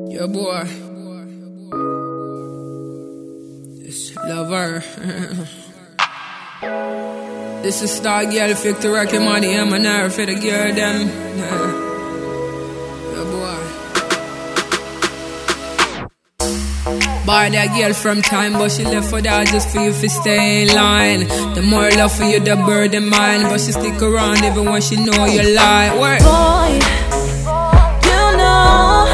Yo, boy. Just love her. This is Star Girl, Victor Rocky Money, I'm an hour for the girl, them. Yo, boy. Buy that girl from time, but she left for that just for you to stay in line. The more love for you, the burden mine. But she stick around even when she know you lie. What? Boy, you know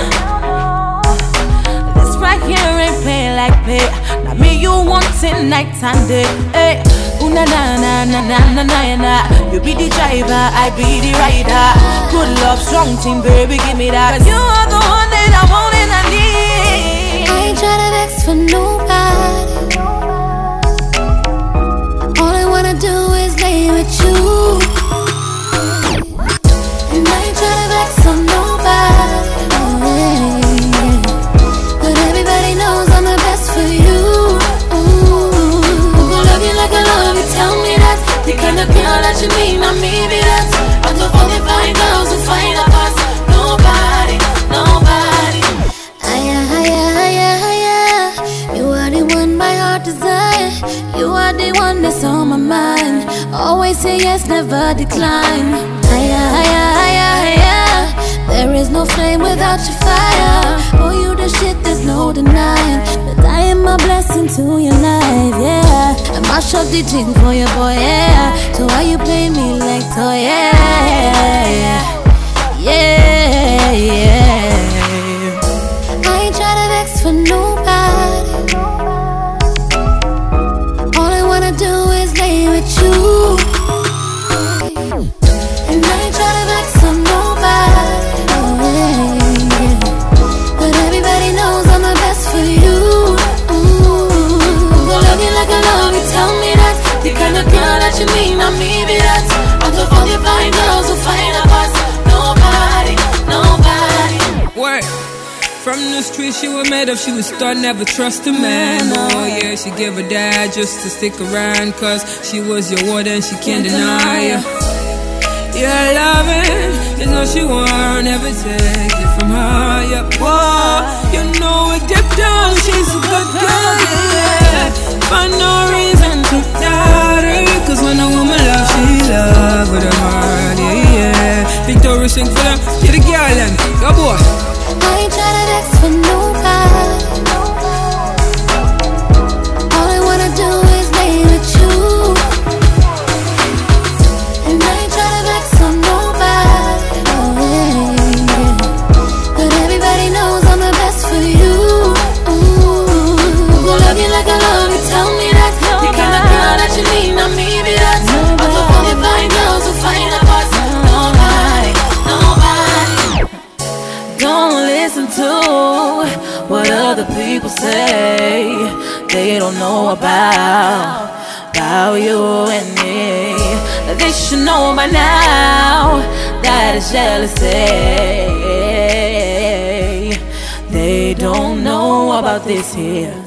this right here ain't play like pay. Now me you want it night and day. Hey, ooh na na na na na na na na. You be the driver, I be the rider. Good love, strong team, baby, give me that. 'Cause you are the one that I want and I need. I ain't tryna vex for nobody. All I wanna do is lay with you. And I ain't tryna vex on nobody. But everybody knows I'm the best for you. I love you like I love you, tell me that. The kind of girl that you mean, I mean it. That's out of all the fine girls who find a pass. Nobody, nobody. You are the one my heart desire. You are the one that's on my mind. Always say yes, never decline. There is no flame without your fire. Oh, you the shit, there's no denying. But I am a blessing to your life, yeah. I mash up the thing for your boy, yeah. So why you play me like toy, yeah. Yeah, yeah. I ain't tryna vex for nobody. All I wanna do is lay with you. And I ain't tryna vex on nobody. But everybody knows I'm the best for you. I love you like I love you, tell me that. The kind of girl that you mean, I mean it. That out of all the fine girls who find a pass. Nobody, nobody. What? From the street she was made of, she was start never trust a man. Oh yeah, she gave her dad just to stick around, 'cause she was your ward and she can't deny you. Yeah, loving, you know she won't ever take it from her. Yeah, boy, you know it deep down, she's a good girl, yeah. Find no reason to doubt her, 'cause when a woman loves, she loves with her heart, yeah, yeah. Victoria sing for them, get the girl then, go boy. I ain't tryna vex for nobody. All I wanna do is lay with you. And I ain't tryna vex on nobody. But everybody knows I'm the best for you. I love you like I love you, tell me that. The kind of girl that you mean, I mean it. That's out of all the fine girls who find a pass. Nobody, nobody. Don't listen to what other people say. They don't know about you and me. They should know by now that it's jealousy. They don't know about this here.